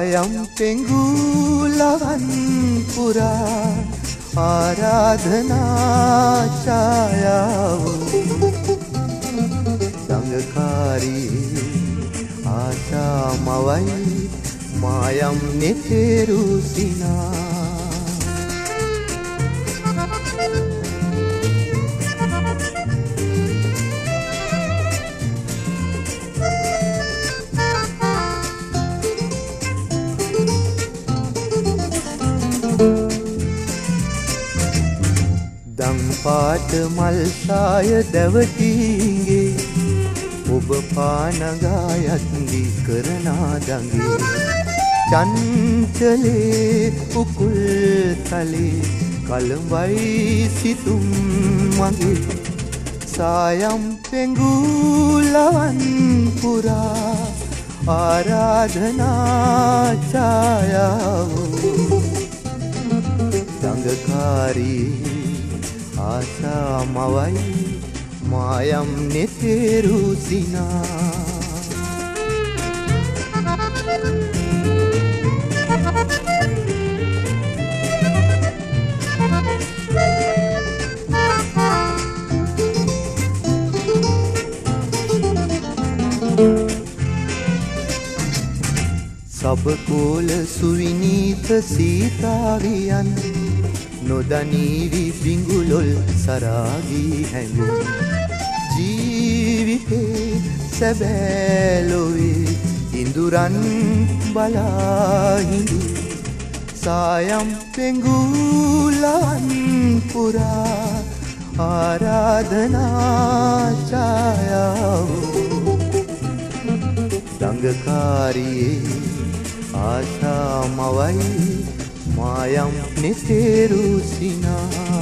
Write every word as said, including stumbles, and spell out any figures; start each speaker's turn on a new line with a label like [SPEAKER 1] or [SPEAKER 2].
[SPEAKER 1] සායම් පෙඟුලවන් පුරා ආරාධනා ඡායාව දඟකාරී ආශාමවයි මායම් නෙතෙරු සිනා දම්පාට මල් සාය දැවටීගේ ඔබ පානගායත් දී කරනා දඟේ චංචලේ උකුල් තලේ කලඹයි සිතුම් මගේ සායම් පෙඟුලවන් පුරා ආරාධනා ඡායාව දඟකාරී ආශාමවයි මායම් නෙතෙරු සිනා සබකෝල සුවිනීත සීතාවියන් නොදනීවි බිඟුලොල් සරාගී හැඟුම් ජීවිතේ සැබෑලොවේ ඉඳුරන් බලාහිඳු සායම් පෙඟුලවන් පුරා ආරාධනා ඡායාව දඟකාරියේ ආශාමවයි මායම් නෙතෙරු සිනා